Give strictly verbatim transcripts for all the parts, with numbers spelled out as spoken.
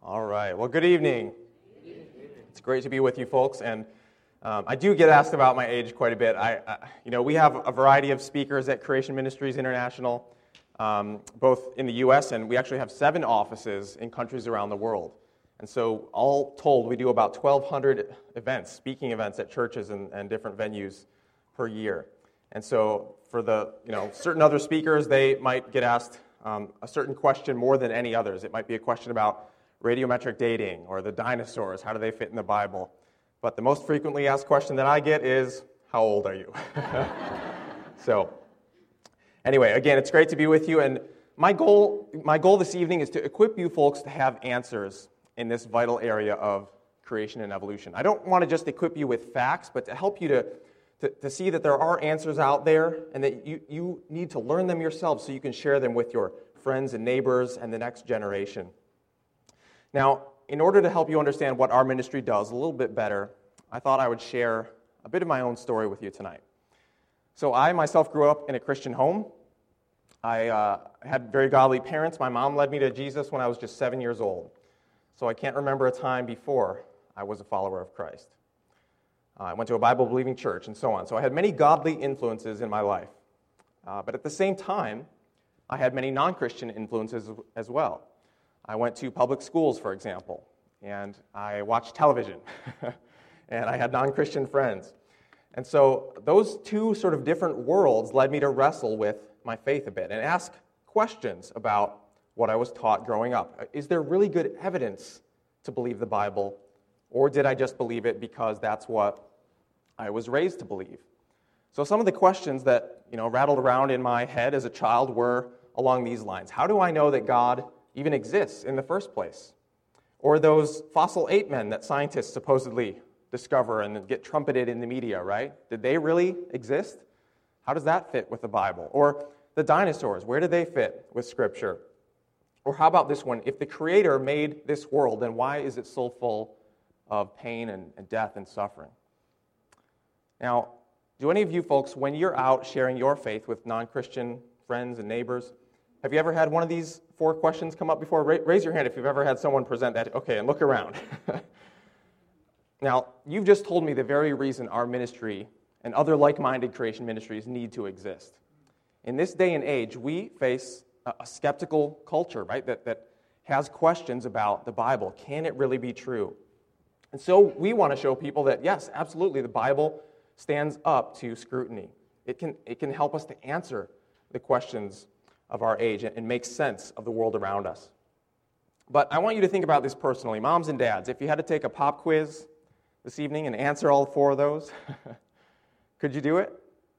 All right. Well, good evening. It's great to be with you folks, and um, I do get asked about my age quite a bit. I, I, you know, we have a variety of speakers at Creation Ministries International, um, both in the U S and we actually have seven offices in countries around the world. And so, all told, we do about twelve hundred events, speaking events at churches and, and different venues per year. And so, for the you know certain other speakers, they might get asked um, a certain question more than any others. It might be a question about radiometric dating, or the dinosaurs, how do they fit in the Bible? But the most frequently asked question that I get is, how old are you? So, anyway, again, it's great to be with you, and my goal, my goal this evening is to equip you folks to have answers in this vital area of creation and evolution. I don't want to just equip you with facts, but to help you to, to, to see that there are answers out there, and that you, you need to learn them yourselves so you can share them with your friends and neighbors and the next generation. Now, in order to help you understand what our ministry does a little bit better, I thought I would share a bit of my own story with you tonight. So I myself grew up in a Christian home. I uh, had very godly parents. My mom led me to Jesus when I was just seven years old. So I can't remember a time before I was a follower of Christ. Uh, I went to a Bible-believing church and so on. So I had many godly influences in my life. Uh, but at the same time, I had many non-Christian influences as well. I went to public schools, for example, and I watched television, and I had non-Christian friends. And so those two sort of different worlds led me to wrestle with my faith a bit and ask questions about what I was taught growing up. Is there really good evidence to believe the Bible, or did I just believe it because that's what I was raised to believe? So some of the questions that, you know, rattled around in my head as a child were along these lines. How do I know that God even exists in the first place? Or those fossil ape men that scientists supposedly discover and get trumpeted in the media, right? Did they really exist? How does that fit with the Bible? Or the dinosaurs, where do they fit with Scripture? Or how about this one? If the Creator made this world, then why is it so full of pain and, and death and suffering? Now, do any of you folks, when you're out sharing your faith with non-Christian friends and neighbors, have you ever had one of these four questions come up before? Raise your hand if you've ever had someone present that. Okay, and look around. Now, you've just told me the very reason our ministry and other like-minded creation ministries need to exist. In this day and age, we face a, a skeptical culture, right, that, that has questions about the Bible. Can it really be true? And so we want to show people that, yes, absolutely, the Bible stands up to scrutiny. It can, it can help us to answer the questions of our age and make sense of the world around us. But I want you to think about this personally. Moms and dads, if you had to take a pop quiz this evening and answer all four of those, could you do it?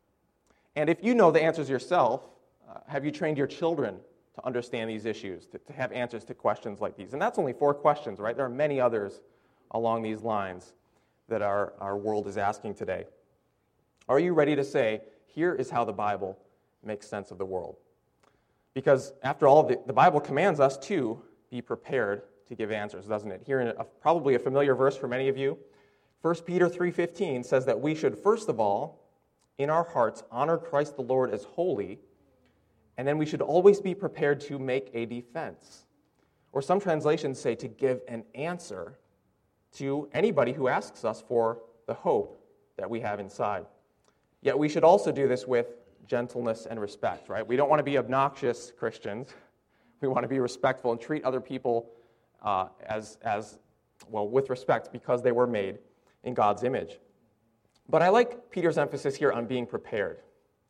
And if you know the answers yourself, uh, have you trained your children to understand these issues, to, to have answers to questions like these? And that's only four questions, right? There are many others along these lines that our, our world is asking today. Are you ready to say, here is how the Bible makes sense of the world? Because, after all, the, the Bible commands us to be prepared to give answers, doesn't it? Here in a, probably a familiar verse for many of you, First Peter three fifteen says that we should, first of all, in our hearts, honor Christ the Lord as holy, and then we should always be prepared to make a defense. Or some translations say to give an answer to anybody who asks us for the hope that we have inside. Yet we should also do this with gentleness and respect, right? We don't want to be obnoxious Christians. We want to be respectful and treat other people uh, as, as, well, with respect because they were made in God's image. But I like Peter's emphasis here on being prepared.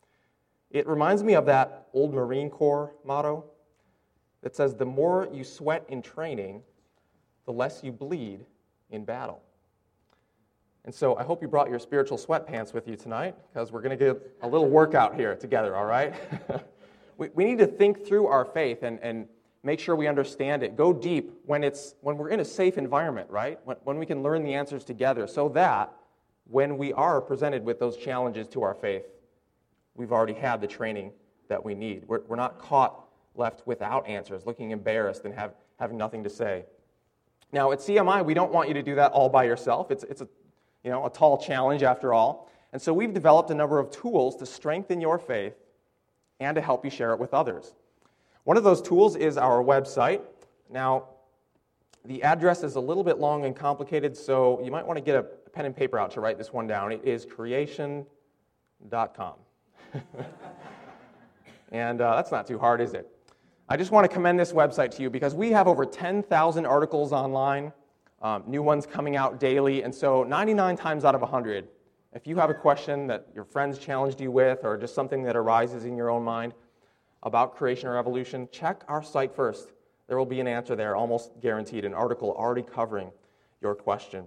It reminds me of that old Marine Corps motto that says, the more you sweat in training, the less you bleed in battle. And so I hope you brought your spiritual sweatpants with you tonight, because we're going to get a little workout here together, all right? we, we need to think through our faith and, and make sure we understand it. Go deep when it's when we're in a safe environment, right? When, when we can learn the answers together, so that when we are presented with those challenges to our faith, we've already had the training that we need. We're, we're not caught left without answers, looking embarrassed and have, having nothing to say. Now, at C M I, we don't want you to do that all by yourself. It's, it's a You know, a tall challenge after all. And so we've developed a number of tools to strengthen your faith and to help you share it with others. One of those tools is our website. Now, The address is a little bit long and complicated, so you might want to get a pen and paper out to write this one down. It is creation dot com. And uh, that's not too hard, is it? I just want to commend this website to you because we have over ten thousand articles online, um, new ones coming out daily, and so ninety-nine times out of one hundred, if you have a question that your friends challenged you with or just something that arises in your own mind about creation or evolution, check our site first. There will be an answer there, almost guaranteed, an article already covering your question.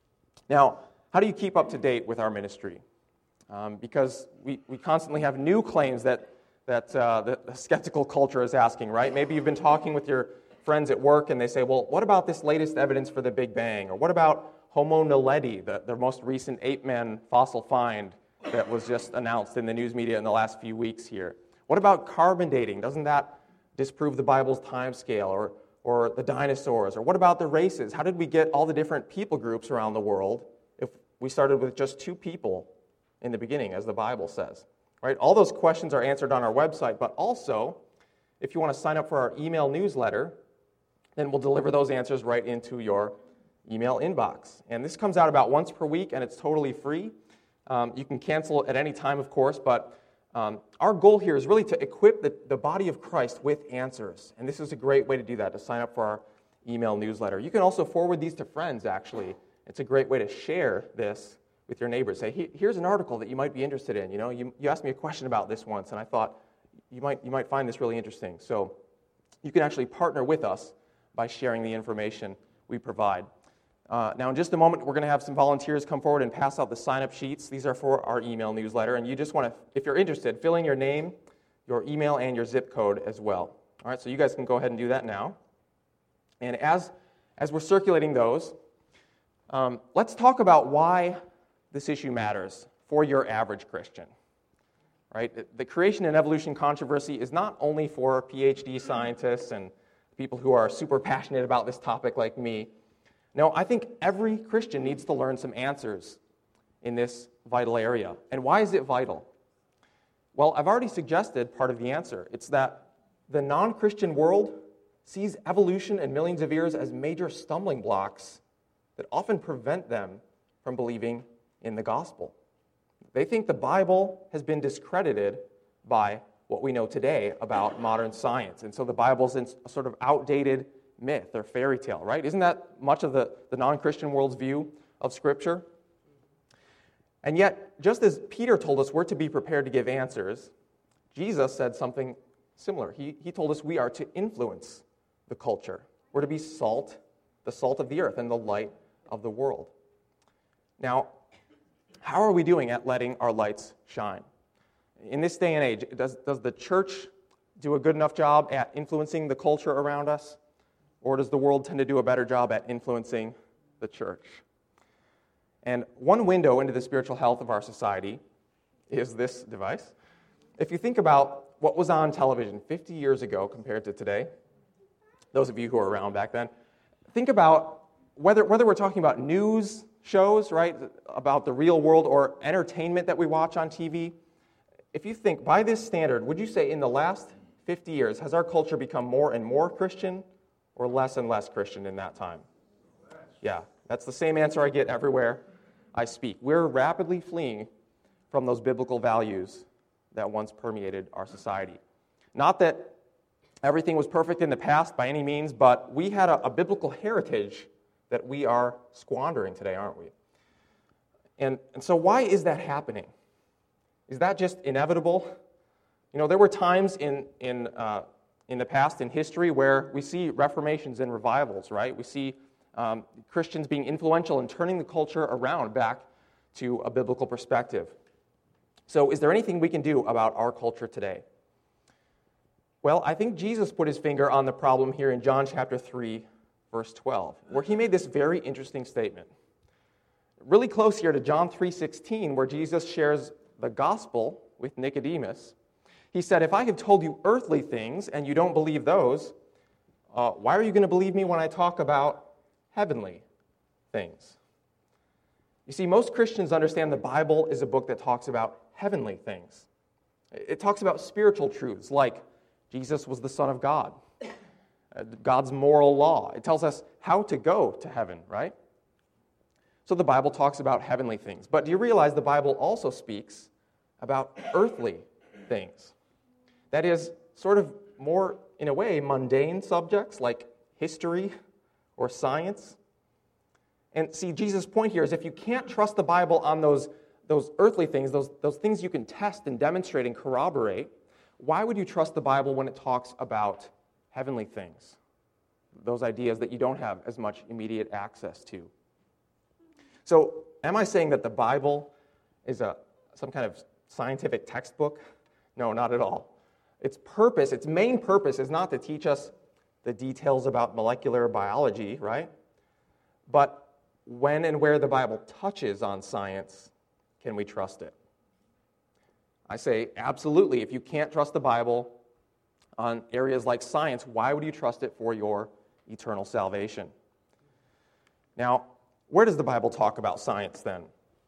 Now, how do you keep up to date with our ministry? Um, because we, we constantly have new claims that, that uh, the, the skeptical culture is asking, right? Maybe you've been talking with your friends at work and they say, well, what about this latest evidence for the Big Bang? Or what about Homo naledi, the, the most recent ape-man fossil find that was just announced in the news media in the last few weeks here? What about carbon dating? Doesn't that disprove the Bible's time scale? Or, or the dinosaurs? Or what about the races? How did we get all the different people groups around the world if we started with just two people in the beginning, as the Bible says? Right? All those questions are answered on our website, but also, if you want to sign up for our email newsletter, then we'll deliver those answers right into your email inbox. And this comes out about once per week, and it's totally free. Um, you can cancel at any time, of course, but um, our goal here is really to equip the, the body of Christ with answers. And this is a great way to do that, to sign up for our email newsletter. You can also forward these to friends, actually. It's a great way to share this with your neighbors. Say, here's an article that you might be interested in. You know, you, you asked me a question about this once, and I thought you might, you might find this really interesting. So you can actually partner with us by sharing the information we provide. Uh, now, in just a moment, we're going to have some volunteers come forward and pass out the sign-up sheets. These are for our email newsletter, and you just want to, if you're interested, fill in your name, your email, and your zip code as well. All right, so you guys can go ahead and do that now. And as, as we're circulating those, um, let's talk about why this issue matters for your average Christian. Right? The creation and evolution controversy is not only for P H D scientists and people who are super passionate about this topic like me. No, I think every Christian needs to learn some answers in this vital area. And why is it vital? Well, I've already suggested part of the answer. It's that the non-Christian world sees evolution and millions of years as major stumbling blocks that often prevent them from believing in the gospel. They think the Bible has been discredited by what we know today about modern science. And so the Bible's in a sort of outdated myth or fairy tale, right? Isn't that much of the, the non-Christian world's view of Scripture? And yet, just as Peter told us we're to be prepared to give answers, Jesus said something similar. He, he told us we are to influence the culture. We're to be salt, the salt of the earth and the light of the world. Now, how are we doing at letting our lights shine? In this day and age, does, does the church do a good enough job at influencing the culture around us? Or does the world tend to do a better job at influencing the church? And one window into the spiritual health of our society is this device. If you think about what was on television fifty years ago compared to today, those of you who were around back then, think about whether, whether we're talking about news shows, right, about the real world, or entertainment that we watch on T V. If you think by this standard, would you say in the last fifty years, has our culture become more and more Christian or less and less Christian in that time? Yeah, that's the same answer I get everywhere I speak. We're rapidly fleeing from those biblical values that once permeated our society. Not that everything was perfect in the past by any means, but we had a, a biblical heritage that we are squandering today, aren't we? And, and so why is that happening? Is that just inevitable? You know, there were times in, in, uh, in the past, in history, where we see reformations and revivals, right? We see um, Christians being influential in turning the culture around back to a biblical perspective. So is there anything we can do about our culture today? Well, I think Jesus put his finger on the problem here in John chapter three, verse twelve, where he made this very interesting statement. Really close here to John three sixteen, where Jesus shares the gospel with Nicodemus. He said, if I have told you earthly things and you don't believe those, uh, why are you going to believe me when I talk about heavenly things? You see, most Christians understand the Bible is a book that talks about heavenly things. It talks about spiritual truths like Jesus was the Son of God, God's moral law. It tells us how to go to heaven, right? So the Bible talks about heavenly things. But do you realize the Bible also speaks about earthly things? That is, sort of more, in a way, mundane subjects like history or science. And see, Jesus' point here is if you can't trust the Bible on those, those earthly things, those, those things you can test and demonstrate and corroborate, why would you trust the Bible when it talks about heavenly things? Those ideas that you don't have as much immediate access to. So, am I saying that the Bible is a some kind of scientific textbook? No, not at all. Its purpose, its main purpose is not to teach us the details about molecular biology, right? But when and where the Bible touches on science, can we trust it? I say absolutely. If you can't trust the Bible on areas like science, why would you trust it for your eternal salvation? Now, where does the Bible talk about science then?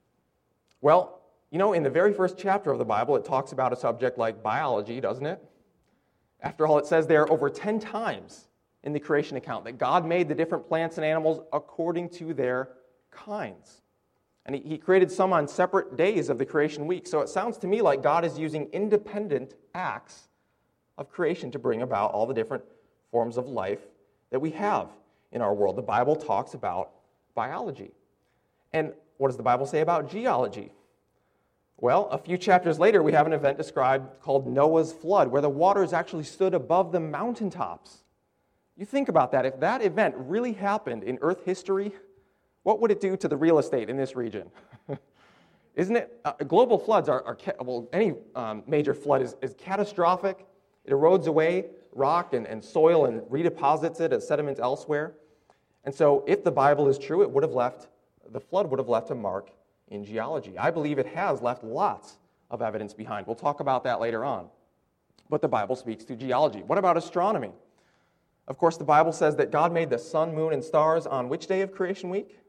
Well, you know, in the very first chapter of the Bible, it talks about a subject like biology, doesn't it? After all, it says there over ten times in the creation account that God made the different plants and animals according to their kinds. And he, he created some on separate days of the creation week. So it sounds to me like God is using independent acts of creation to bring about all the different forms of life that we have in our world. The Bible talks about biology. And what does the Bible say about geology? Well, a few chapters later, we have an event described called Noah's flood, where the waters actually stood above the mountaintops. You think about that. If that event really happened in Earth history, what would it do to the real estate in this region? Isn't it? Uh, global floods are, are well, any um, major flood is, is catastrophic. It erodes away rock and, and soil and redeposits it as sediment elsewhere. And so if the Bible is true, it would have left, the flood would have left a mark in geology. I believe it has left lots of evidence behind. We'll talk about that later on. But the Bible speaks to geology. What about astronomy? Of course, the Bible says that God made the sun, moon, and stars on which day of creation week?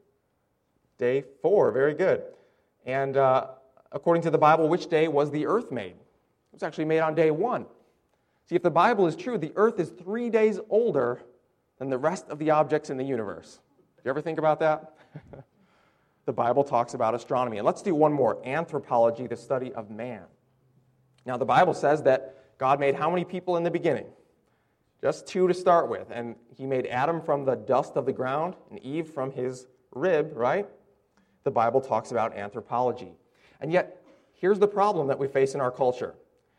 Day four. Very good. And uh, according to the Bible, which day was the earth made? It was actually made on day one. See, if the Bible is true, the earth is three days older than the rest of the objects in the universe. Do you ever think about that? The Bible talks about astronomy. And let's do one more, anthropology, the study of man. Now, the Bible says that God made how many people in the beginning? Just two to start with. And he made Adam from the dust of the ground and Eve from his rib, right? The Bible talks about anthropology. And yet, here's the problem that we face in our culture.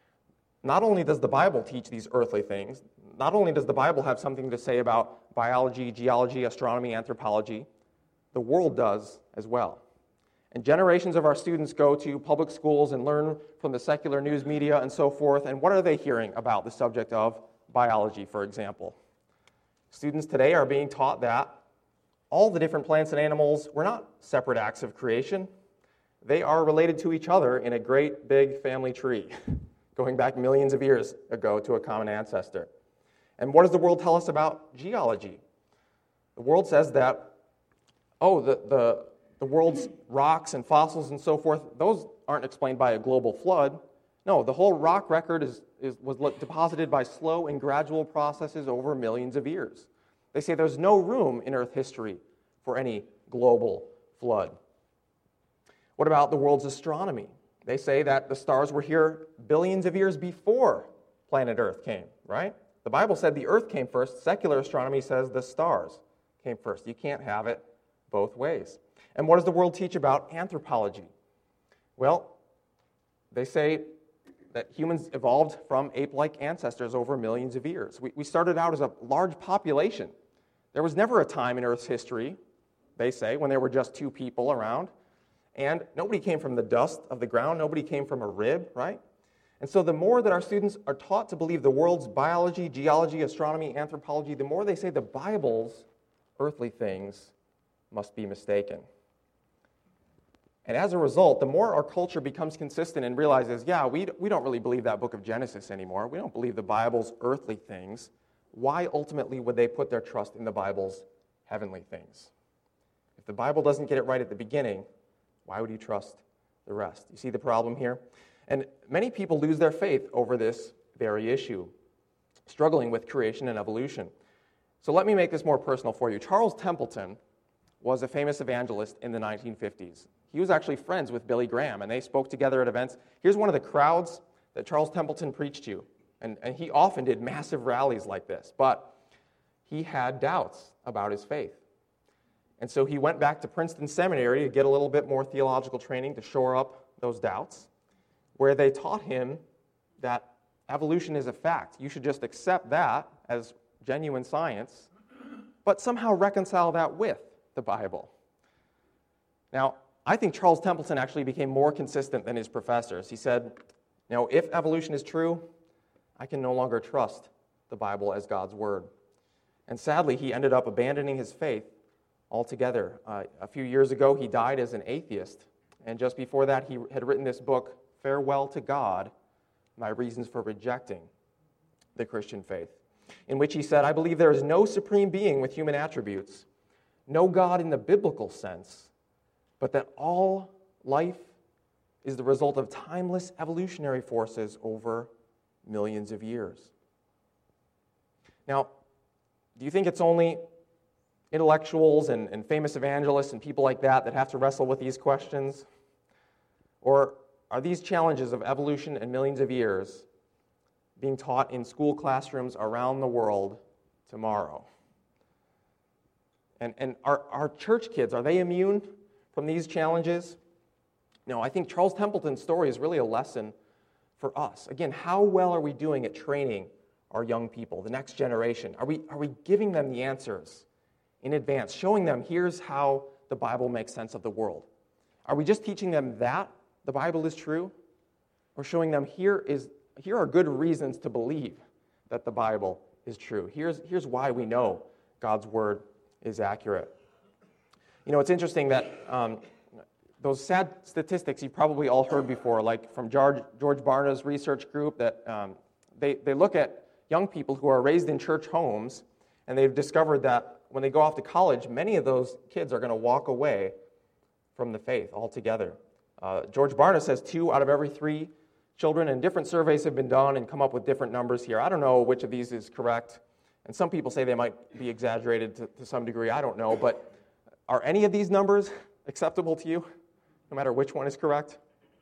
Not only does the Bible teach these earthly things, not only does the Bible have something to say about biology, geology, astronomy, anthropology, the world does as well. And generations of our students go to public schools and learn from the secular news media and so forth, and what are they hearing about the subject of biology, for example? Students today are being taught that all the different plants and animals were not separate acts of creation. They are related to each other in a great big family tree, going back millions of years ago to a common ancestor. And what does the world tell us about geology? The world says that, oh, the, the, the world's rocks and fossils and so forth, those aren't explained by a global flood. No, the whole rock record is, is, was deposited by slow and gradual processes over millions of years. They say there's no room in Earth history for any global flood. What about the world's astronomy? They say that the stars were here billions of years before planet Earth came, right? The Bible said the Earth came first. Secular astronomy says the stars came first. You can't have it both ways. And what does the world teach about anthropology? Well, they say that humans evolved from ape-like ancestors over millions of years. We, we started out as a large population. There was never a time in Earth's history, they say, when there were just two people around. And nobody came from the dust of the ground. Nobody came from a rib, right? And so the more that our students are taught to believe the world's biology, geology, astronomy, anthropology, the more they say the Bible's earthly things must be mistaken. And as a result, the more our culture becomes consistent and realizes, yeah, we, we don't really believe that book of Genesis anymore. We don't believe the Bible's earthly things. Why ultimately would they put their trust in the Bible's heavenly things? If the Bible doesn't get it right at the beginning, why would you trust the rest? You see the problem here? And many people lose their faith over this very issue, struggling with creation and evolution. So let me make this more personal for you. Charles Templeton was a famous evangelist in the nineteen fifties. He was actually friends with Billy Graham, and they spoke together at events. Here's one of the crowds that Charles Templeton preached to, and, and he often did massive rallies like this, but he had doubts about his faith. And so he went back to Princeton Seminary to get a little bit more theological training to shore up those doubts, where they taught him that evolution is a fact. You should just accept that as genuine science, but somehow reconcile that with the Bible. Now, I think Charles Templeton actually became more consistent than his professors. He said, you know, if evolution is true, I can no longer trust the Bible as God's word. And sadly, he ended up abandoning his faith altogether. Uh, a few years ago, he died as an atheist. And just before that, he had written this book, Farewell to God, My Reasons for Rejecting the Christian Faith, in which he said, I believe there is no supreme being with human attributes, no God in the biblical sense, but that all life is the result of timeless evolutionary forces over millions of years. Now, do you think it's only intellectuals and, and famous evangelists and people like that that have to wrestle with these questions? Or are these challenges of evolution and millions of years being taught in school classrooms around the world tomorrow? And, and are our church kids, are they immune from these challenges? No, I think Charles Templeton's story is really a lesson for us. Again, how well are we doing at training our young people, the next generation? Are we, are we giving them the answers in advance, showing them here's how the Bible makes sense of the world? Are we just teaching them that the Bible is true? Or showing them here is here are good reasons to believe that the Bible is true. Here's, here's why we know God's word is accurate. You know, it's interesting that um, those sad statistics you've probably all heard before, like from George, George Barna's research group, that um, they, they look at young people who are raised in church homes, and they've discovered that when they go off to college, many of those kids are going to walk away from the faith altogether. Uh, George Barna says two out of every three children, and different surveys have been done and come up with different numbers here. I don't know which of these is correct, and some people say they might be exaggerated to, to some degree. I don't know, but are any of these numbers acceptable to you, no matter which one is correct?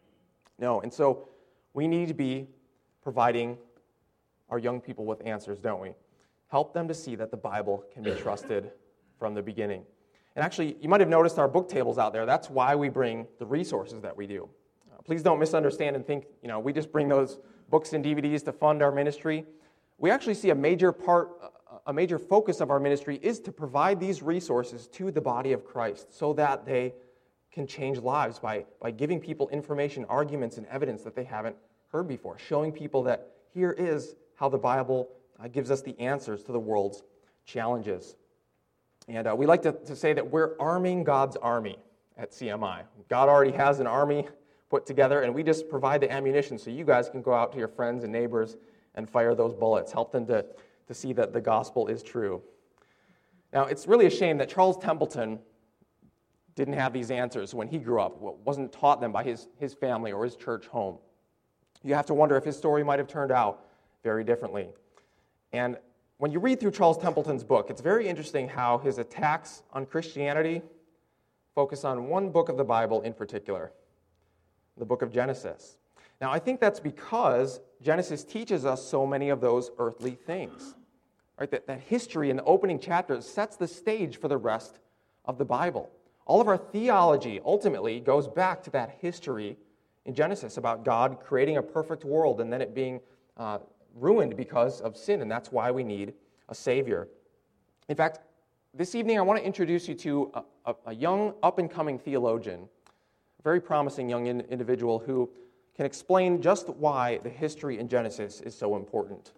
No, and so we need to be providing our young people with answers, don't we? Help them to see that the Bible can be trusted from the beginning. And actually, you might have noticed our book tables out there. That's why we bring the resources that we do. Uh, please don't misunderstand and think, you know, we just bring those books and D V Ds to fund our ministry. We actually see a major part, a major focus of our ministry is to provide these resources to the body of Christ so that they can change lives by, by giving people information, arguments, and evidence that they haven't heard before, showing people that here is how the Bible uh, gives us the answers to the world's challenges. And uh, we like to, to say that we're arming God's army at C M I. God already has an army put together, and we just provide the ammunition so you guys can go out to your friends and neighbors and fire those bullets, help them to, to see that the gospel is true. Now, it's really a shame that Charles Templeton didn't have these answers when he grew up, wasn't taught them by his, his family or his church home. You have to wonder if his story might have turned out very differently. And when you read through Charles Templeton's book, it's very interesting how his attacks on Christianity focus on one book of the Bible in particular, the book of Genesis. Now, I think that's because Genesis teaches us so many of those earthly things. Right? That, that history in the opening chapters sets the stage for the rest of the Bible. All of our theology ultimately goes back to that history in Genesis about God creating a perfect world and then it being uh, ruined because of sin, and that's why we need a Savior. In fact, this evening I want to introduce you to a, a, a young, up-and-coming theologian, a very promising young in, individual who can explain just why the history in Genesis is so important.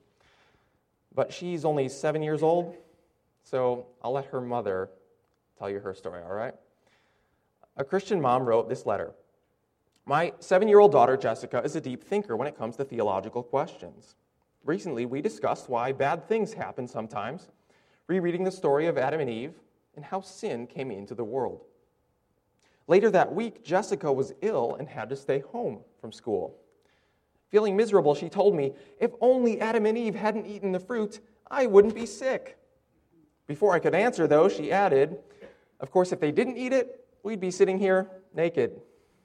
But she's only seven years old, so I'll let her mother tell you her story, all right? A Christian mom wrote this letter. My seven-year-old daughter, Jessica, is a deep thinker when it comes to theological questions. Recently, we discussed why bad things happen sometimes, rereading the story of Adam and Eve and how sin came into the world. Later that week, Jessica was ill and had to stay home from school. Feeling miserable, she told me, if only Adam and Eve hadn't eaten the fruit, I wouldn't be sick. Before I could answer, though, she added, of course, if they didn't eat it, we'd be sitting here naked.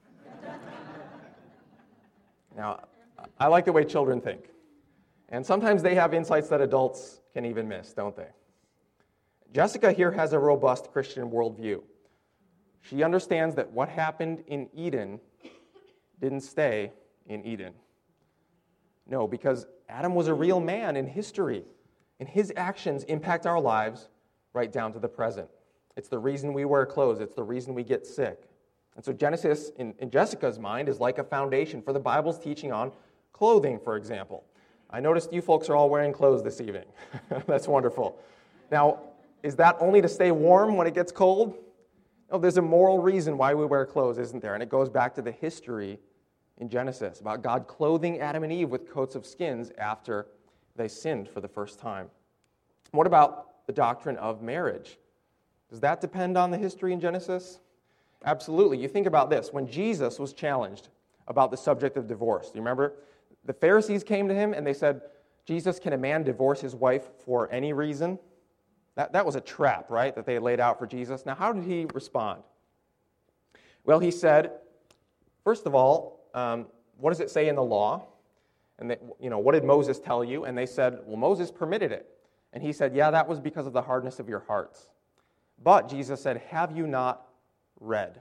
Now, I like the way children think. And sometimes they have insights that adults can even miss, don't they? Jessica here has a robust Christian worldview. She understands that what happened in Eden didn't stay in Eden. No, because Adam was a real man in history, and his actions impact our lives right down to the present. It's the reason we wear clothes. It's the reason we get sick. And so Genesis, in, in Jessica's mind, is like a foundation for the Bible's teaching on clothing, for example. I noticed you folks are all wearing clothes this evening. That's wonderful. Now, is that only to stay warm when it gets cold? No, there's a moral reason why we wear clothes, isn't there? And it goes back to the history in Genesis about God clothing Adam and Eve with coats of skins after they sinned for the first time. What about the doctrine of marriage? Does that depend on the history in Genesis? Absolutely. You think about this. When Jesus was challenged about the subject of divorce, do you remember? The Pharisees came to him and they said, Jesus, can a man divorce his wife for any reason? That, that was a trap, right, that they had laid out for Jesus. Now, how did he respond? Well, he said, first of all, um, what does it say in the law? And they, you know, what did Moses tell you? And they said, well, Moses permitted it. And he said, yeah, that was because of the hardness of your hearts. But Jesus said, have you not read?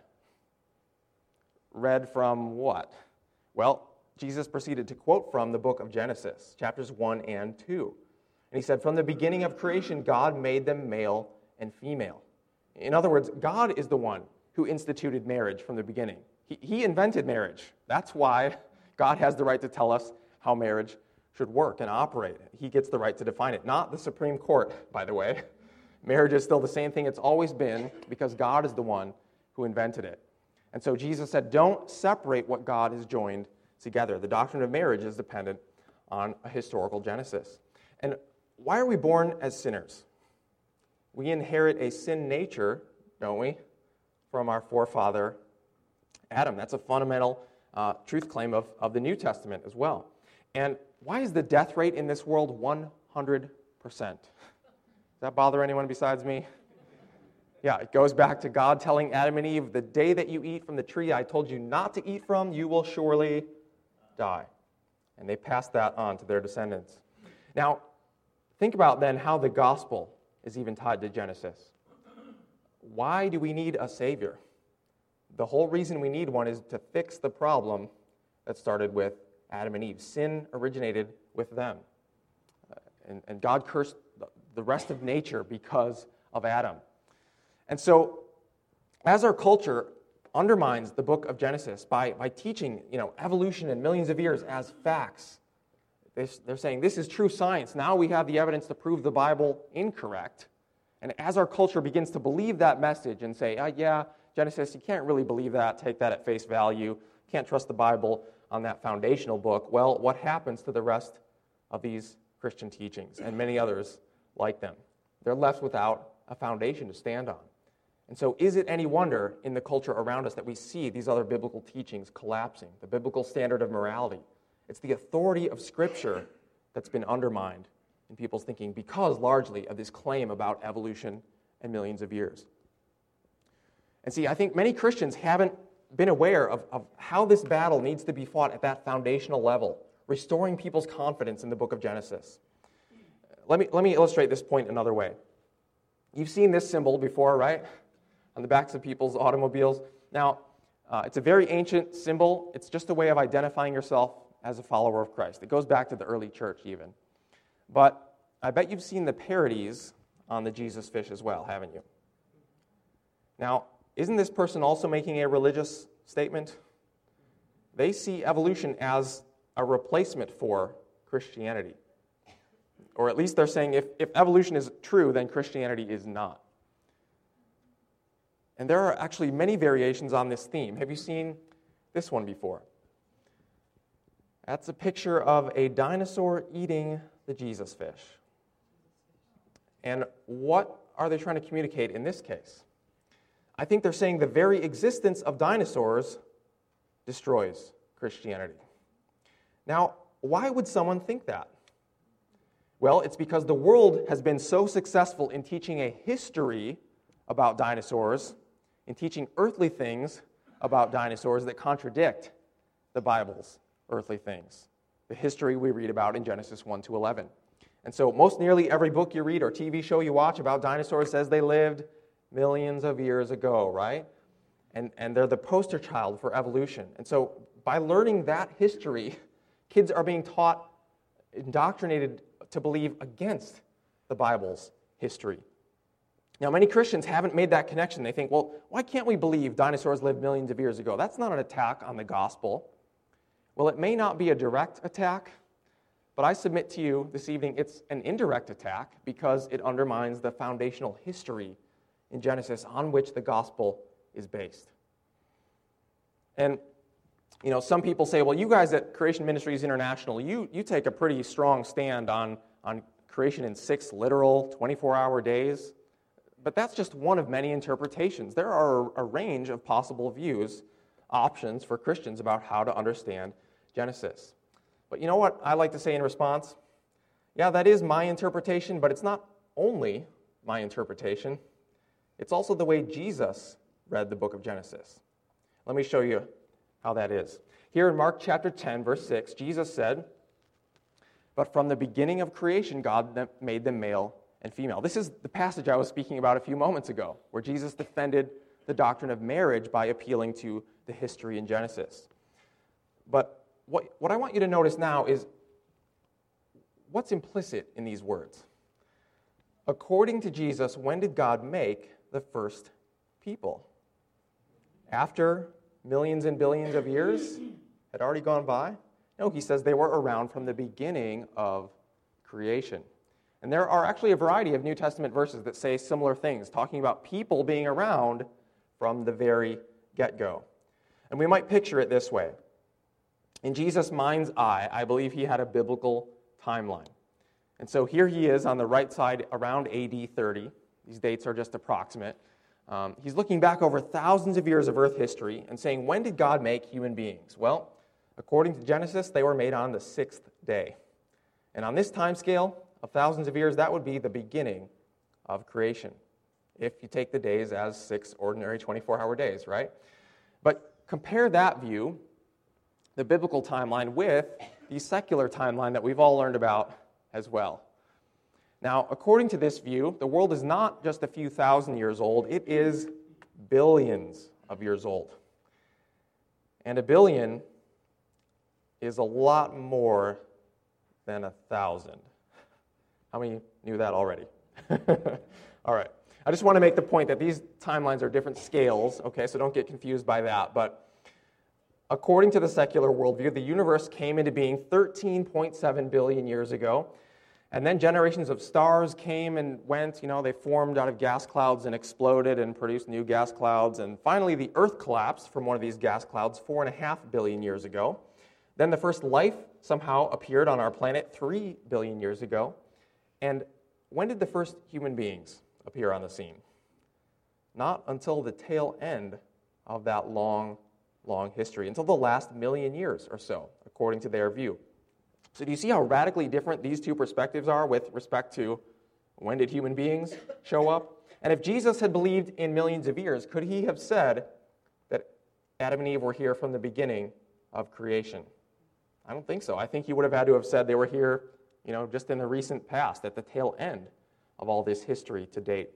Read from what? Well, Jesus proceeded to quote from the book of Genesis, chapters one and two. And he said, from the beginning of creation, God made them male and female. In other words, God is the one who instituted marriage from the beginning. He, he invented marriage. That's why God has the right to tell us how marriage should work and operate. He gets the right to define it, not the Supreme Court, by the way. Marriage is still the same thing it's always been because God is the one who invented it. And so Jesus said, don't separate what God has joined together. The doctrine of marriage is dependent on a historical Genesis. And why are we born as sinners? We inherit a sin nature, don't we, from our forefather Adam. That's a fundamental uh, truth claim of, of the New Testament as well. And why is the death rate in this world one hundred percent? Does that bother anyone besides me? Yeah, it goes back to God telling Adam and Eve, the day that you eat from the tree I told you not to eat from, you will surely die. And they passed that on to their descendants. Now, think about then how the gospel is even tied to Genesis. Why do we need a Savior? The whole reason we need one is to fix the problem that started with Adam and Eve. Sin originated with them. Uh, and, and God cursed the rest of nature because of Adam. And so, as our culture undermines the book of Genesis by, by teaching, you know, evolution and millions of years as facts, they, they're saying this is true science. Now we have the evidence to prove the Bible incorrect. And as our culture begins to believe that message and say, oh, yeah, Genesis, you can't really believe that, take that at face value, can't trust the Bible on that foundational book, well, what happens to the rest of these Christian teachings and many others like them? They're left without a foundation to stand on. And so is it any wonder in the culture around us that we see these other biblical teachings collapsing, the biblical standard of morality? It's the authority of Scripture that's been undermined in people's thinking because largely of this claim about evolution and millions of years. And see, I think many Christians haven't been aware of, of how this battle needs to be fought at that foundational level, restoring people's confidence in the book of Genesis. Let me, let me illustrate this point another way. You've seen this symbol before, right? On the backs of people's automobiles. Now, uh, it's a very ancient symbol. It's just a way of identifying yourself as a follower of Christ. It goes back to the early church even. But I bet you've seen the parodies on the Jesus fish as well, haven't you? Now, isn't this person also making a religious statement? They see evolution as a replacement for Christianity. Or at least they're saying if, if evolution is true, then Christianity is not. And there are actually many variations on this theme. Have you seen this one before? That's a picture of a dinosaur eating the Jesus fish. And what are they trying to communicate in this case? I think they're saying the very existence of dinosaurs destroys Christianity. Now, why would someone think that? Well, it's because the world has been so successful in teaching a history about dinosaurs, in teaching earthly things about dinosaurs that contradict the Bible's earthly things, the history we read about in Genesis one to eleven. And so most nearly every book you read or T V show you watch about dinosaurs says they lived millions of years ago, right? And, and they're the poster child for evolution. And so by learning that history, kids are being taught, indoctrinated to believe against the Bible's history. Now, many Christians haven't made that connection. They think, well, why can't we believe dinosaurs lived millions of years ago? That's not an attack on the gospel. Well, it may not be a direct attack, but I submit to you this evening it's an indirect attack because it undermines the foundational history in Genesis on which the gospel is based. And, you know, some people say, well, you guys at Creation Ministries International, you, you take a pretty strong stand on, on creation in six literal twenty-four hour days. But that's just one of many interpretations. There are a range of possible views, options for Christians about how to understand Genesis. But you know what I like to say in response? Yeah, that is my interpretation, but it's not only my interpretation. It's also the way Jesus read the book of Genesis. Let me show you how that is. Here in Mark chapter ten, verse six, Jesus said, "But from the beginning of creation, God made them male and female." This is the passage I was speaking about a few moments ago, where Jesus defended the doctrine of marriage by appealing to the history in Genesis. But what, what I want you to notice now is what's implicit in these words. According to Jesus, when did God make the first people? After millions and billions of years had already gone by? No, he says they were around from the beginning of creation. And there are actually a variety of New Testament verses that say similar things, talking about people being around from the very get-go. And we might picture it this way. In Jesus' mind's eye, I believe he had a biblical timeline. And so here he is on the right side around A D thirty. These dates are just approximate. Um, he's looking back over thousands of years of Earth history and saying, when did God make human beings? Well, according to Genesis, they were made on the sixth day. And on this time scale of thousands of years, that would be the beginning of creation, if you take the days as six ordinary twenty-four hour days, right? But compare that view, the biblical timeline, with the secular timeline that we've all learned about as well. Now, according to this view, the world is not just a few thousand years old, it is billions of years old. And a billion is a lot more than a thousand. How many knew that already? All right. I just want to make the point that these timelines are different scales, okay, so don't get confused by that. But according to the secular worldview, the universe came into being thirteen point seven billion years ago. And then generations of stars came and went. You know, they formed out of gas clouds and exploded and produced new gas clouds. And finally, the Earth collapsed from one of these gas clouds four and a half billion years ago. Then the first life somehow appeared on our planet three billion years ago. And when did the first human beings appear on the scene? Not until the tail end of that long, long history, until the last million years or so, according to their view. So do you see how radically different these two perspectives are with respect to when did human beings show up? And if Jesus had believed in millions of years, could he have said that Adam and Eve were here from the beginning of creation? I don't think so. I think he would have had to have said they were here, you know, just in the recent past, at the tail end of all this history to date.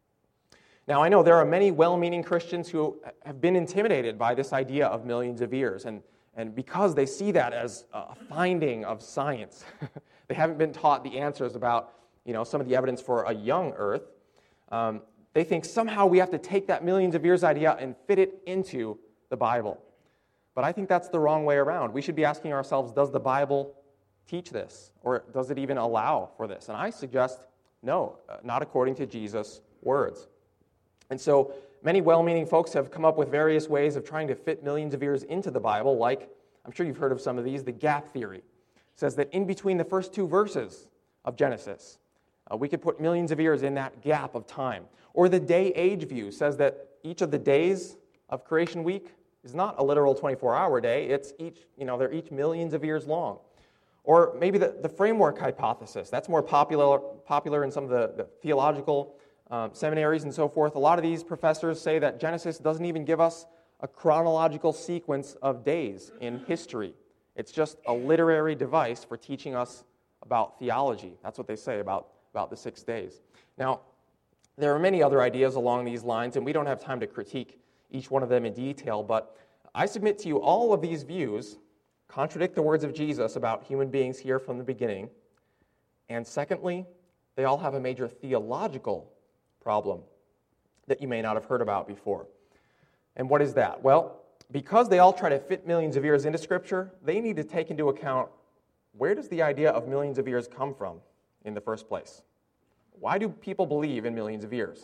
Now, I know there are many well-meaning Christians who have been intimidated by this idea of millions of years, and And because they see that as a finding of science, they haven't been taught the answers about, you know, some of the evidence for a young Earth. Um, they think somehow we have to take that millions of years idea and fit it into the Bible. But I think that's the wrong way around. We should be asking ourselves, does the Bible teach this? Or does it even allow for this? And I suggest no, not according to Jesus' words. And so many well-meaning folks have come up with various ways of trying to fit millions of years into the Bible, like, I'm sure you've heard of some of these, the gap theory. It says that in between the first two verses of Genesis, uh, we could put millions of years in that gap of time. Or the day-age view says that each of the days of creation week is not a literal twenty-four hour day, it's each, you know, they're each millions of years long. Or maybe the, the framework hypothesis. That's more popular, popular in some of the, the theological um, seminaries and so forth. A lot of these professors say that Genesis doesn't even give us a chronological sequence of days in history. It's just a literary device for teaching us about theology. That's what they say about, about the six days. Now, there are many other ideas along these lines, and we don't have time to critique each one of them in detail, but I submit to you all of these views contradict the words of Jesus about human beings here from the beginning, and secondly, they all have a major theological problem that you may not have heard about before. And what is that? Well, because they all try to fit millions of years into Scripture, they need to take into account, where does the idea of millions of years come from in the first place? Why do people believe in millions of years?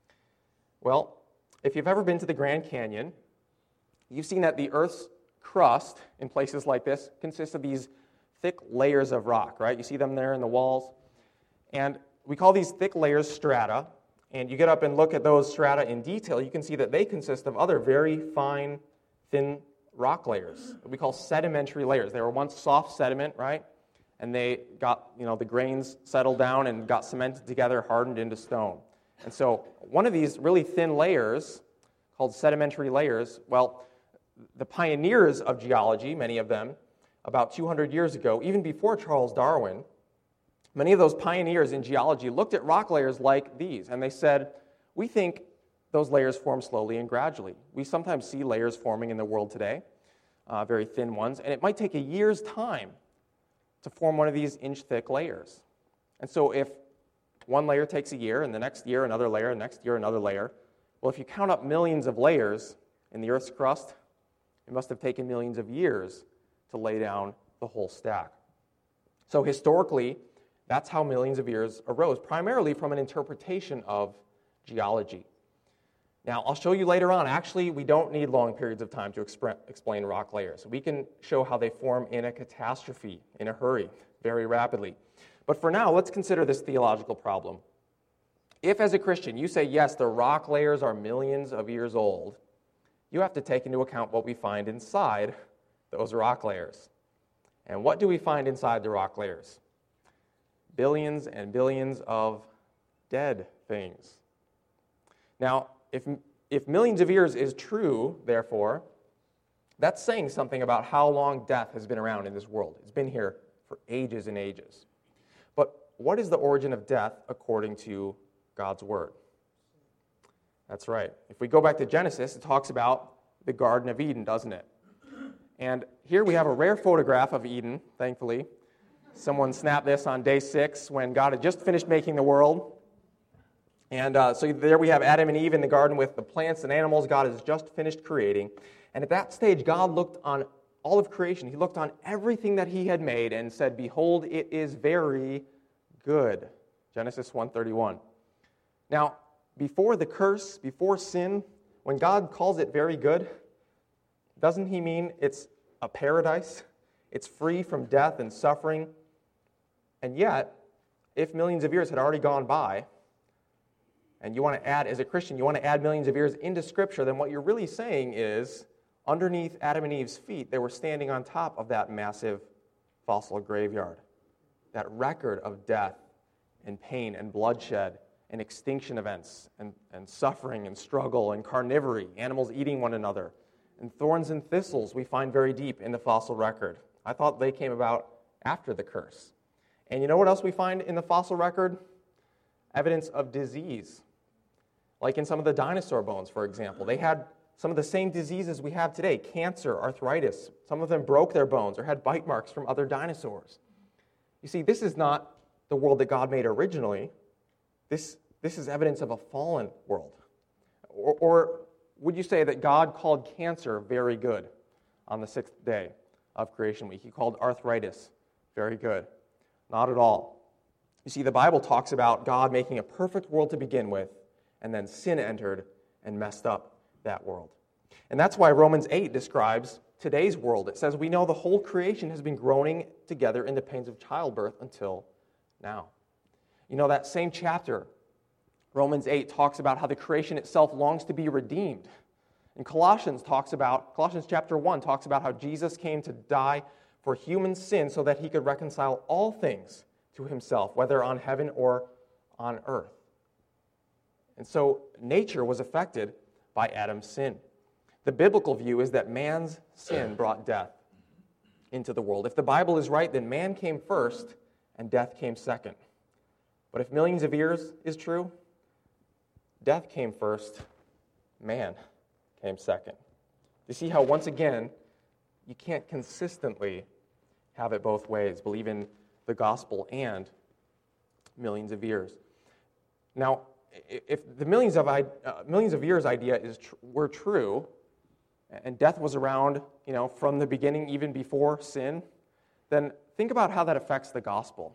Well, if you've ever been to the Grand Canyon, you've seen that the Earth's crust in places like this consists of these thick layers of rock, right? You see them there in the walls. And we call these thick layers strata. And you get up and look at those strata in detail, you can see that they consist of other very fine, thin rock layers that we call sedimentary layers. They were once soft sediment, right? And they got, you know, the grains settled down and got cemented together, hardened into stone. And so one of these really thin layers, called sedimentary layers, well, the pioneers of geology, many of them, about two hundred years ago, even before Charles Darwin, many of those pioneers in geology looked at rock layers like these, and they said, we think those layers form slowly and gradually. We sometimes see layers forming in the world today, uh, very thin ones, and it might take a year's time to form one of these inch-thick layers. And so if one layer takes a year, and the next year another layer, and next year another layer, well, if you count up millions of layers in the Earth's crust, it must have taken millions of years to lay down the whole stack. So historically, that's how millions of years arose, primarily from an interpretation of geology. Now, I'll show you later on, actually, we don't need long periods of time to expre- explain rock layers. We can show how they form in a catastrophe, in a hurry, very rapidly. But for now, let's consider this theological problem. If, as a Christian, you say, yes, the rock layers are millions of years old, you have to take into account what we find inside those rock layers. And what do we find inside the rock layers? Billions and billions of dead things. Now, if, if millions of years is true, therefore, that's saying something about how long death has been around in this world. It's been here for ages and ages. But what is the origin of death according to God's Word? That's right. If we go back to Genesis, it talks about the Garden of Eden, doesn't it? And here we have a rare photograph of Eden, thankfully. Someone snapped this on day six when God had just finished making the world. And uh, so there we have Adam and Eve in the garden with the plants and animals God has just finished creating. And at that stage, God looked on all of creation. He looked on everything that he had made and said, behold, it is very good. Genesis one thirty-one. Now, before the curse, before sin, when God calls it very good, doesn't he mean it's a paradise? It's free from death and suffering. And yet, if millions of years had already gone by, and you want to add, as a Christian, you want to add millions of years into Scripture, then what you're really saying is, underneath Adam and Eve's feet, they were standing on top of that massive fossil graveyard. That record of death and pain and bloodshed and extinction events and, and suffering and struggle and carnivory, animals eating one another, and thorns and thistles we find very deep in the fossil record. I thought they came about after the curse. And you know what else we find in the fossil record? Evidence of disease. Like in some of the dinosaur bones, for example. They had some of the same diseases we have today, cancer, arthritis. Some of them broke their bones or had bite marks from other dinosaurs. You see, this is not the world that God made originally. This, this is evidence of a fallen world. Or, or would you say that God called cancer very good on the sixth day of creation week? He called arthritis very good. Not at all. You see, the Bible talks about God making a perfect world to begin with, and then sin entered and messed up that world. And that's why Romans eight describes today's world. It says, we know the whole creation has been groaning together in the pains of childbirth until now. You know, that same chapter, Romans eight, talks about how the creation itself longs to be redeemed. And Colossians talks about, Colossians chapter one talks about how Jesus came to die for human sin so that he could reconcile all things to himself, whether on heaven or on earth. And so nature was affected by Adam's sin. The biblical view is that man's sin brought death into the world. If the Bible is right, then man came first and death came second. But if millions of years is true, death came first, man came second. You see how, once again, you can't consistently have it both ways, believe in the gospel and millions of years. Now, if the millions of uh, millions of years idea is tr- were true, and death was around, you know, from the beginning, even before sin, then think about how that affects the gospel.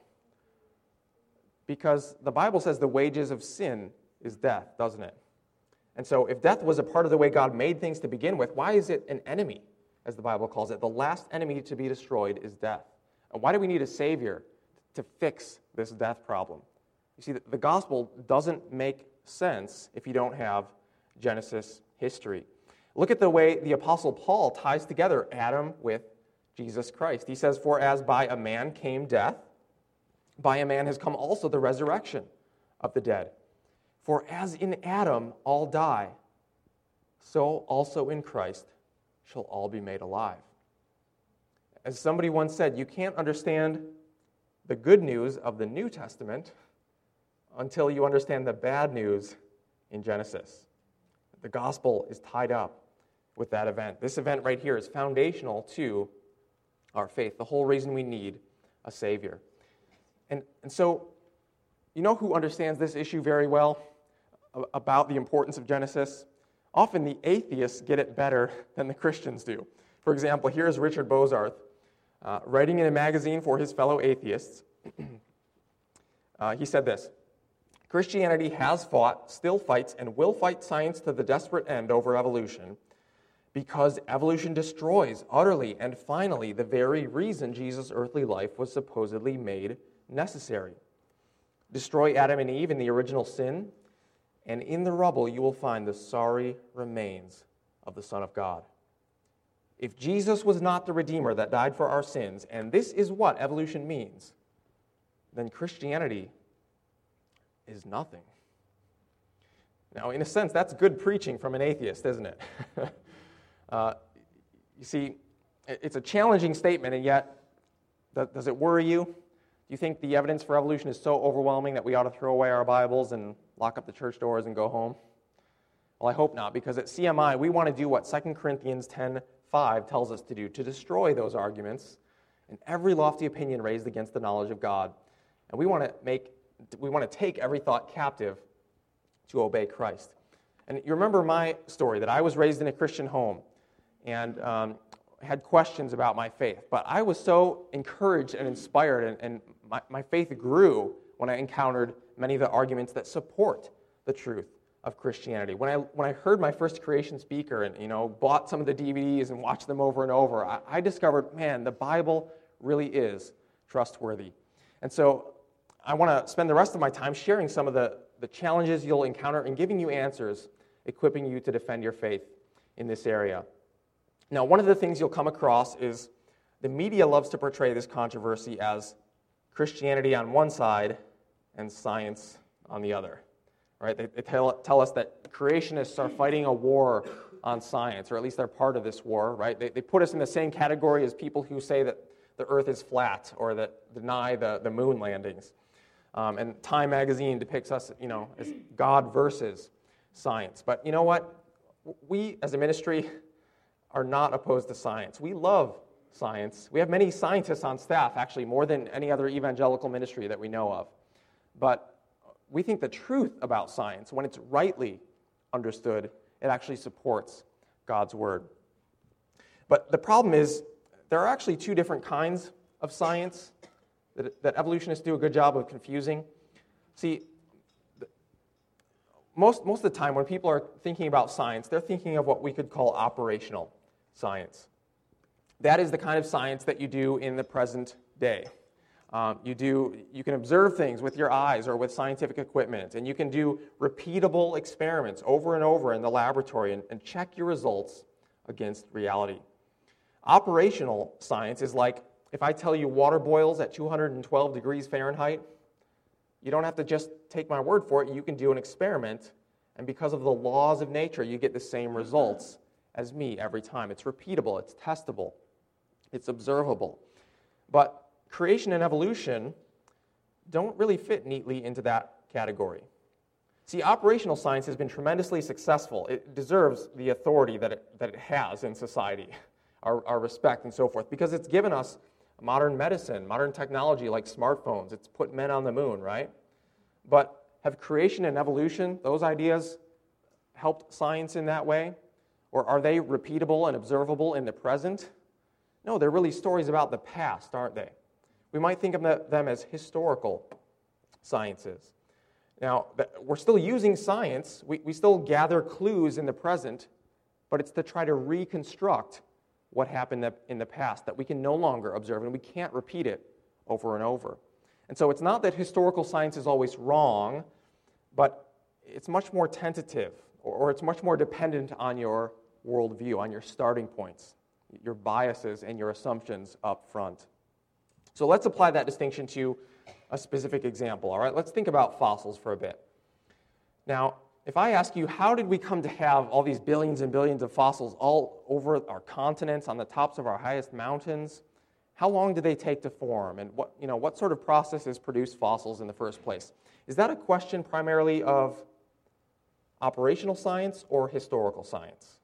Because the Bible says the wages of sin is death, doesn't it? And so if death was a part of the way God made things to begin with, why is it an enemy, as the Bible calls it? The last enemy to be destroyed is death. And why do we need a Savior to fix this death problem? You see, the gospel doesn't make sense if you don't have Genesis history. Look at the way the Apostle Paul ties together Adam with Jesus Christ. He says, "For as by a man came death, by a man has come also the resurrection of the dead. For as in Adam all die, so also in Christ shall all be made alive." As somebody once said, you can't understand the good news of the New Testament until you understand the bad news in Genesis. The gospel is tied up with that event. This event right here is foundational to our faith, the whole reason we need a Savior. And, and so, you know who understands this issue very well about the importance of Genesis? Often the atheists get it better than the Christians do. For example, here's Richard Bozarth uh, writing in a magazine for his fellow atheists. uh, he said this: "Christianity has fought, still fights, and will fight science to the desperate end over evolution because evolution destroys utterly and finally the very reason Jesus' earthly life was supposedly made necessary. Destroy Adam and Eve in the original sin, and in the rubble you will find the sorry remains of the Son of God. If Jesus was not the Redeemer that died for our sins, and this is what evolution means, then Christianity is nothing." Now, in a sense, that's good preaching from an atheist, isn't it? uh, you see, it's a challenging statement, and yet, does it worry you? Do you think the evidence for evolution is so overwhelming that we ought to throw away our Bibles and lock up the church doors and go home? Well, I hope not, because at C M I, we want to do what Second Corinthians ten five tells us to do, to destroy those arguments and every lofty opinion raised against the knowledge of God. And we want to make, we want to take every thought captive to obey Christ. And you remember my story, that I was raised in a Christian home and um, had questions about my faith. But I was so encouraged and inspired, and, and my, my faith grew when I encountered many of the arguments that support the truth of Christianity. When I when I heard my first creation speaker and, you know, bought some of the D V Ds and watched them over and over, I, I discovered, man, the Bible really is trustworthy. And so I want to spend the rest of my time sharing some of the, the challenges you'll encounter and giving you answers, equipping you to defend your faith in this area. Now, one of the things you'll come across is the media loves to portray this controversy as Christianity on one side and science on the other. Right? They, they tell, tell us that creationists are fighting a war on science, or at least they're part of this war. Right? They, they put us in the same category as people who say that the Earth is flat or that deny the, the moon landings. Um, and Time magazine depicts us, you know, as God versus science. But you know what? We, as a ministry, are not opposed to science. We love science. We have many scientists on staff, actually, more than any other evangelical ministry that we know of. But we think the truth about science, when it's rightly understood, it actually supports God's word. But the problem is, there are actually two different kinds of science that, that evolutionists do a good job of confusing. See, most, most of the time when people are thinking about science, they're thinking of what we could call operational science. That is the kind of science that you do in the present day. Um, you do. You can observe things with your eyes or with scientific equipment, and you can do repeatable experiments over and over in the laboratory and, and check your results against reality. Operational science is like if I tell you water boils at two hundred twelve degrees Fahrenheit, you don't have to just take my word for it. You can do an experiment, and because of the laws of nature, you get the same results as me every time. It's repeatable, it's testable, it's observable. But creation and evolution don't really fit neatly into that category. See, operational science has been tremendously successful. It deserves the authority that it, that it has in society, our, our respect and so forth, because it's given us modern medicine, modern technology like smartphones. It's put men on the moon, right? But have creation and evolution, those ideas, helped science in that way? Or are they repeatable and observable in the present? No, they're really stories about the past, aren't they? We might think of them as historical sciences. Now, we're still using science. We, we still gather clues in the present, but it's to try to reconstruct what happened in the past that we can no longer observe, and we can't repeat it over and over. And so it's not that historical science is always wrong, but it's much more tentative, or it's much more dependent on your worldview, on your starting points, your biases and your assumptions up front. So let's apply that distinction to a specific example, all right? Let's think about fossils for a bit. Now, if I ask you, how did we come to have all these billions and billions of fossils all over our continents, on the tops of our highest mountains? How long did they take to form? And what, you know, what sort of processes produce fossils in the first place? Is that a question primarily of operational science or historical science?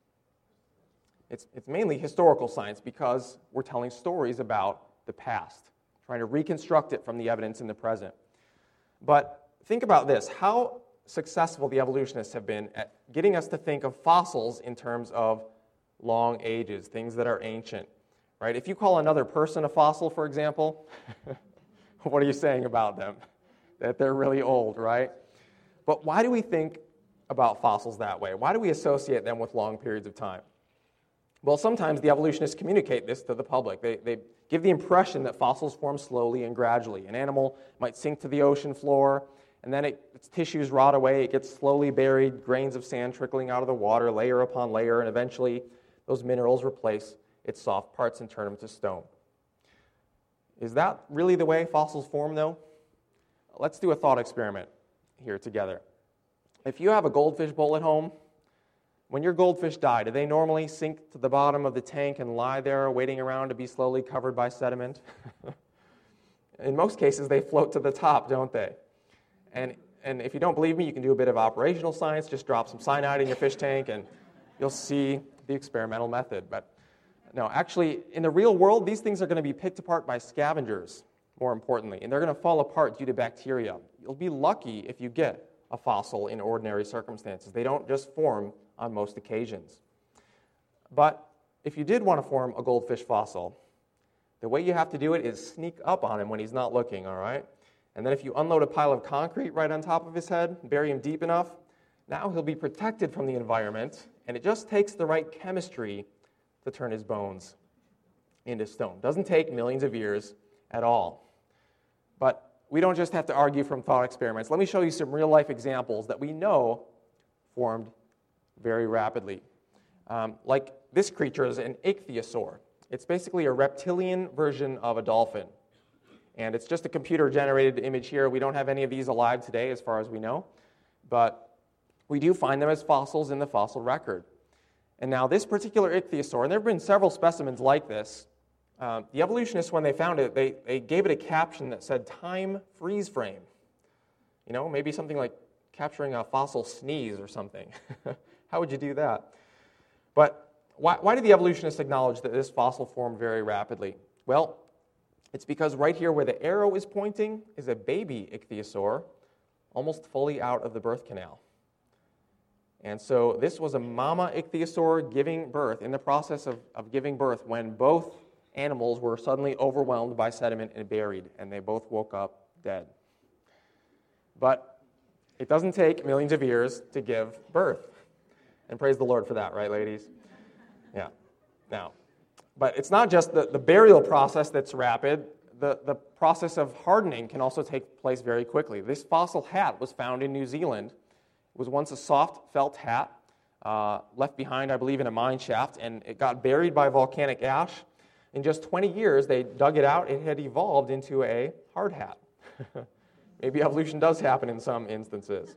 It's, it's mainly historical science because we're telling stories about the past, trying to reconstruct it from the evidence in the present. But think about this. How successful the evolutionists have been at getting us to think of fossils in terms of long ages, things that are ancient, right? If you call another person a fossil, for example, what are you saying about them? That they're really old, right? But why do we think about fossils that way? Why do we associate them with long periods of time? Well, sometimes the evolutionists communicate this to the public. They, they give the impression that fossils form slowly and gradually. An animal might sink to the ocean floor, and then it, its tissues rot away. It gets slowly buried, grains of sand trickling out of the water, layer upon layer, and eventually those minerals replace its soft parts and turn them to stone. Is that really the way fossils form, though? Let's do a thought experiment here together. If you have a goldfish bowl at home, when your goldfish die, do they normally sink to the bottom of the tank and lie there waiting around to be slowly covered by sediment? In most cases, they float to the top, don't they? And, and if you don't believe me, you can do a bit of operational science. Just drop some cyanide in your fish tank and you'll see the experimental method. But no, actually, in the real world, these things are going to be picked apart by scavengers, more importantly, and they're going to fall apart due to bacteria. You'll be lucky if you get a fossil in ordinary circumstances. They don't just form on most occasions. But if you did want to form a goldfish fossil, the way you have to do it is sneak up on him when he's not looking, all right? And then if you unload a pile of concrete right on top of his head, bury him deep enough, now he'll be protected from the environment, and it just takes the right chemistry to turn his bones into stone. Doesn't take millions of years at all. But we don't just have to argue from thought experiments. Let me show you some real-life examples that we know formed very rapidly. Um, like this creature is an ichthyosaur. It's basically a reptilian version of a dolphin. And it's just a computer-generated image here. We don't have any of these alive today as far as we know. But we do find them as fossils in the fossil record. And now this particular ichthyosaur, and there have been several specimens like this, uh, the evolutionists, when they found it, they, they gave it a caption that said time freeze frame. You know, maybe something like capturing a fossil sneeze or something. How would you do that? But why, why did the evolutionists acknowledge that this fossil formed very rapidly? Well, it's because right here where the arrow is pointing is a baby ichthyosaur, almost fully out of the birth canal. And so this was a mama ichthyosaur giving birth, in the process of, of giving birth, when both animals were suddenly overwhelmed by sediment and buried, and they both woke up dead. But it doesn't take millions of years to give birth. And praise the Lord for that, right, ladies? Yeah. Now, but it's not just the, the burial process that's rapid. The, the process of hardening can also take place very quickly. This fossil hat was found in New Zealand. It was once a soft felt hat uh, left behind, I believe, in a mine shaft, and it got buried by volcanic ash. In just twenty years, they dug it out, it had evolved into a hard hat. Maybe evolution does happen in some instances.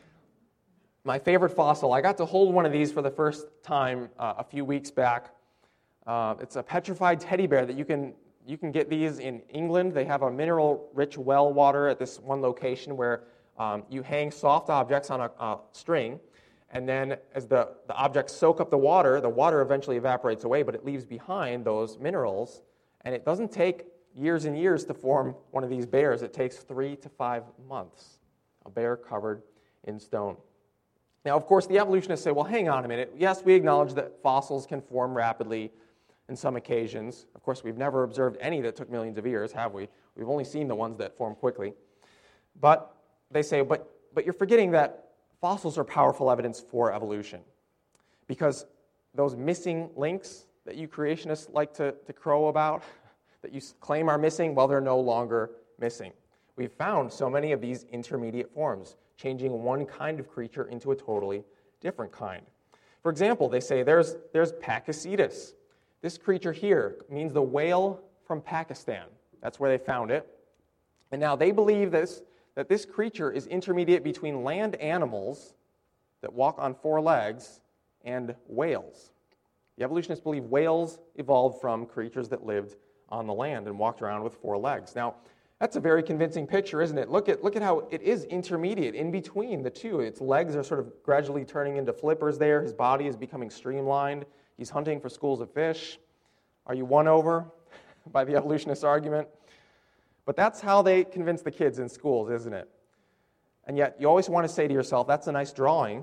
My favorite fossil, I got to hold one of these for the first time uh, a few weeks back. Uh, it's a petrified teddy bear that you can you can get these in England. They have a mineral-rich well water at this one location where um, you hang soft objects on a, a string, and then as the, the objects soak up the water, the water eventually evaporates away, but it leaves behind those minerals, and it doesn't take years and years to form one of these bears. It takes three to five months, a bear covered in stone. Now, of course, the evolutionists say, well, hang on a minute. Yes, we acknowledge that fossils can form rapidly in some occasions. Of course, we've never observed any that took millions of years, have we? We've only seen the ones that form quickly. But they say, but, but you're forgetting that fossils are powerful evidence for evolution, because those missing links that you creationists like to, to crow about, that you claim are missing, well, they're no longer missing. We've found so many of these intermediate forms, changing one kind of creature into a totally different kind. For example, they say there's, there's Pakicetus. This creature here means the whale from Pakistan. That's where they found it. And now they believe this, that this creature is intermediate between land animals that walk on four legs and whales. The evolutionists believe whales evolved from creatures that lived on the land and walked around with four legs. Now, that's a very convincing picture, isn't it? Look at, look at how it is intermediate in between the two. Its legs are sort of gradually turning into flippers there. His body is becoming streamlined. He's hunting for schools of fish. Are you won over by the evolutionist argument? But that's how they convince the kids in schools, isn't it? And yet, you always want to say to yourself, that's a nice drawing.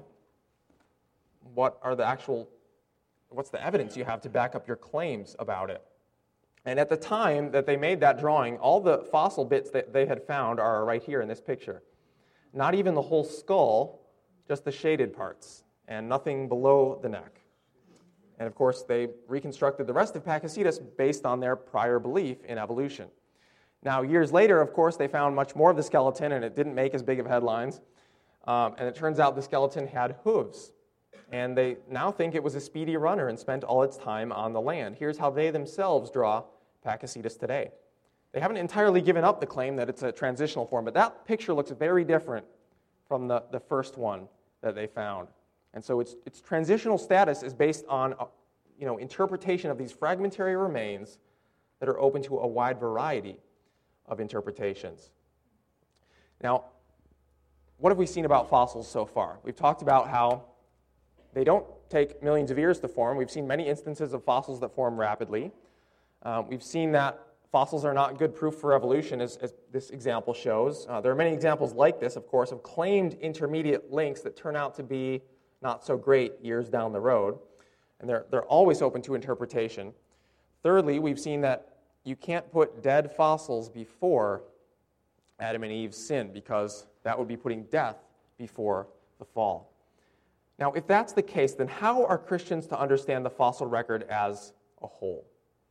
What are the actual, what's the evidence you have to back up your claims about it? And at the time that they made that drawing, all the fossil bits that they had found are right here in this picture. Not even the whole skull, just the shaded parts, and nothing below the neck. And of course, they reconstructed the rest of Pakicetus based on their prior belief in evolution. Now, years later, of course, they found much more of the skeleton, and it didn't make as big of headlines. Um, and it turns out the skeleton had hooves. And they now think it was a speedy runner and spent all its time on the land. Here's how they themselves draw Pakicetus today. They haven't entirely given up the claim that it's a transitional form, but that picture looks very different from the, the first one that they found. And so its, its transitional status is based on uh, you know, interpretation of these fragmentary remains that are open to a wide variety of interpretations. Now, what have we seen about fossils so far? We've talked about how they don't take millions of years to form. We've seen many instances of fossils that form rapidly. Um, we've seen that fossils are not good proof for evolution, as, as this example shows. Uh, there are many examples like this, of course, of claimed intermediate links that turn out to be not so great years down the road. And they're, they're always open to interpretation. Thirdly, we've seen that you can't put dead fossils before Adam and Eve's sin, because that would be putting death before the fall. Now, if that's the case, then how are Christians to understand the fossil record as a whole?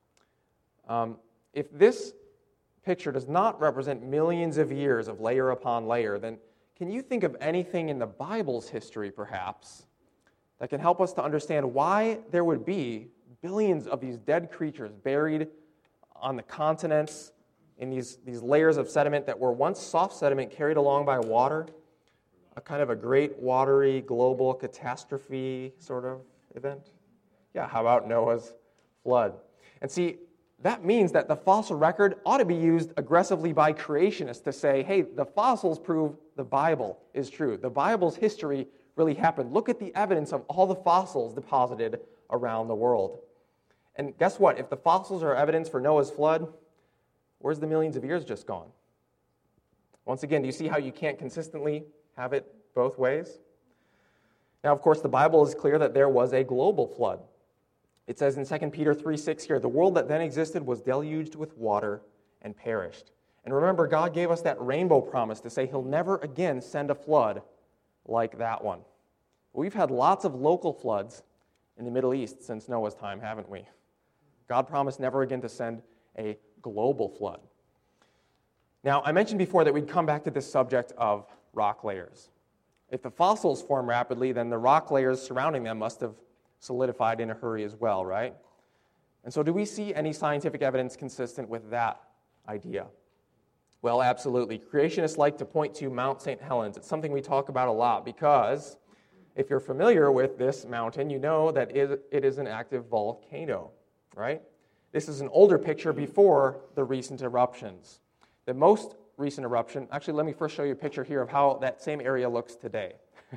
Um, if this picture does not represent millions of years of layer upon layer, then can you think of anything in the Bible's history, perhaps, that can help us to understand why there would be billions of these dead creatures buried on the continents in these, these layers of sediment that were once soft sediment carried along by water, a kind of a great watery global catastrophe sort of event? Yeah, how about Noah's flood? And see, that means that the fossil record ought to be used aggressively by creationists to say, hey, the fossils prove the Bible is true. The Bible's history really happened. Look at the evidence of all the fossils deposited around the world. And guess what? If the fossils are evidence for Noah's flood, where's the millions of years just gone? Once again, do you see how you can't consistently have it both ways? Now, of course, the Bible is clear that there was a global flood. It says in Second Peter three six here, the world that then existed was deluged with water and perished. And remember, God gave us that rainbow promise to say he'll never again send a flood like that one. We've had lots of local floods in the Middle East since Noah's time, haven't we? God promised never again to send a global flood. Now, I mentioned before that we'd come back to this subject of rock layers. If the fossils form rapidly, then the rock layers surrounding them must have solidified in a hurry as well, right? And so do we see any scientific evidence consistent with that idea? Well, absolutely. Creationists like to point to Mount Saint Helens. It's something we talk about a lot because if you're familiar with this mountain, you know that it is an active volcano, right? This is an older picture before the recent eruptions. The most recent eruption, actually let me first show you a picture here of how that same area looks today.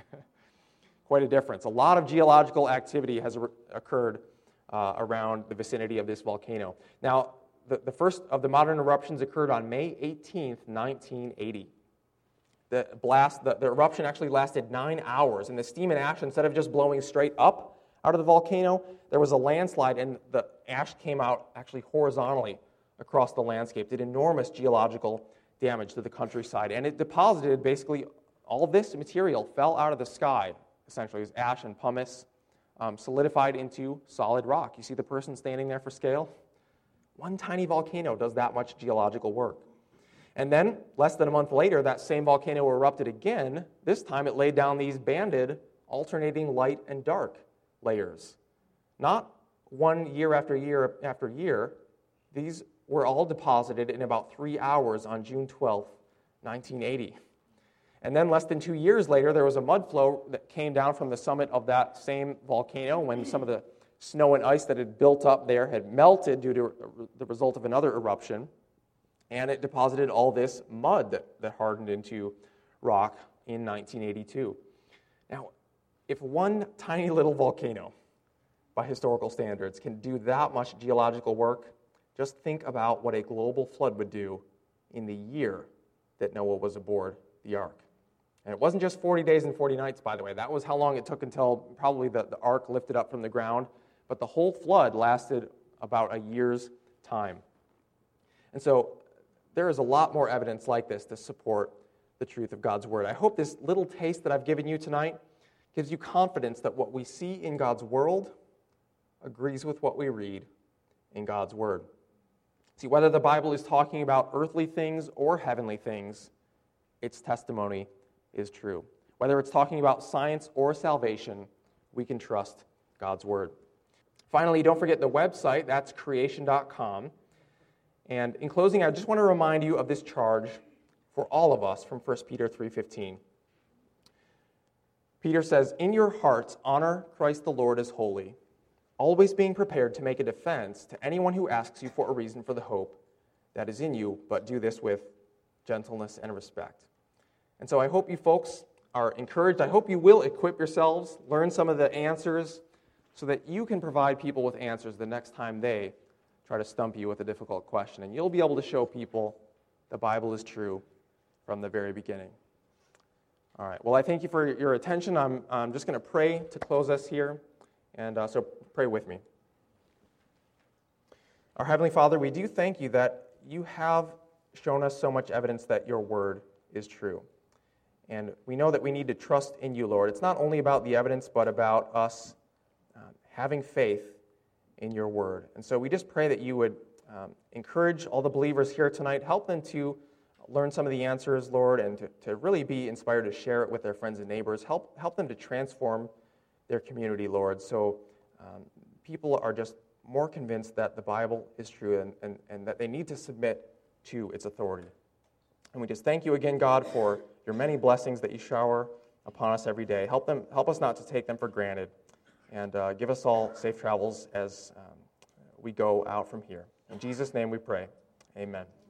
Quite a difference. A lot of geological activity has occurred uh, around the vicinity of this volcano. Now, the, the first of the modern eruptions occurred on May eighteenth, nineteen eighty. The blast, the, the eruption actually lasted nine hours, and the steam and ash, instead of just blowing straight up out of the volcano, there was a landslide, and the ash came out actually horizontally across the landscape, did enormous geological damage to the countryside, and it deposited basically all this material fell out of the sky, essentially, as ash and pumice, um, solidified into solid rock. You see the person standing there for scale? One tiny volcano does that much geological work. And then, less than a month later, that same volcano erupted again. This time it laid down these banded, alternating light and dark layers. Not one year after year after year. These were all deposited in about three hours on June twelfth, nineteen eighty. And then less than two years later, there was a mud flow that came down from the summit of that same volcano when some of the snow and ice that had built up there had melted due to the result of another eruption. And it deposited all this mud that, that hardened into rock in nineteen eighty-two. Now, if one tiny little volcano, by historical standards, can do that much geological work, just think about what a global flood would do in the year that Noah was aboard the ark. And it wasn't just forty days and forty nights, by the way. That was how long it took until probably the, the ark lifted up from the ground. But the whole flood lasted about a year's time. And so there is a lot more evidence like this to support the truth of God's Word. I hope this little taste that I've given you tonight gives you confidence that what we see in God's world agrees with what we read in God's Word. See, whether the Bible is talking about earthly things or heavenly things, its testimony is true. Whether it's talking about science or salvation, we can trust God's Word. Finally, don't forget the website. That's creation dot com. And in closing, I just want to remind you of this charge for all of us from First Peter three fifteen. Peter says, "In your hearts, honor Christ the Lord as holy, always being prepared to make a defense to anyone who asks you for a reason for the hope that is in you, but do this with gentleness and respect." And so I hope you folks are encouraged. I hope you will equip yourselves, learn some of the answers, so that you can provide people with answers the next time they try to stump you with a difficult question. And you'll be able to show people the Bible is true from the very beginning. All right. Well, I thank you for your attention. I'm, I'm just going to pray to close us here. And uh, so pray with me. Our Heavenly Father, we do thank you that you have shown us so much evidence that your word is true. And we know that we need to trust in you, Lord. It's not only about the evidence, but about us uh, having faith in your word. And so we just pray that you would um, encourage all the believers here tonight, help them to learn some of the answers, Lord, and to, to really be inspired to share it with their friends and neighbors. Help, help them to transform their community, Lord, so um, people are just more convinced that the Bible is true and, and, and that they need to submit to its authority. And we just thank you again, God, for your many blessings that you shower upon us every day. Help them, help us not to take them for granted, and uh, give us all safe travels as um, we go out from here. In Jesus' name we pray. Amen.